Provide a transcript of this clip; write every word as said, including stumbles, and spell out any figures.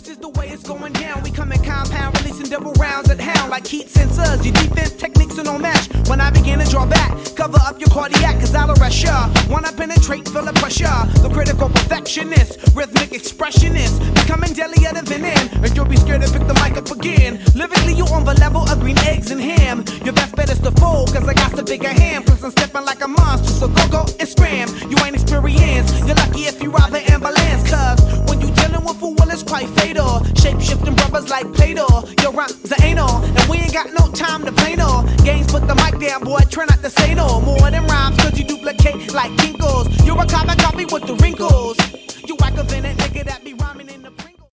this is the way it's going down. We come in compound, releasing double rounds at hound like Keats and Suds. Your defense techniques are no match. When I begin to draw back, cover up your cardiac, cause I'll arrest ya. Wanna penetrate, feel the pressure. The critical perfectionist, rhythmic expressionist, becoming deadlier than venom. And you'll be scared to pick the mic up again. Lyrically, you on the level of green eggs and ham. Your best bet is to fold, cause I got the bigger hand. Plus I'm stepping like a monster, so go go and scram. You ain't experienced, you're lucky if you rob an ambulance. Cause when you dealing with a will, it's quite fatal. Shape-shifting brothers like Play-Doh. Your rhymes are anal, and we ain't got no time to play no games. Put the mic down, boy, try not to say no more than rhymes, cause you duplicate like Kinkos. You're a carbon copy with the wrinkles. You whack a Venet nigga that be rhyming in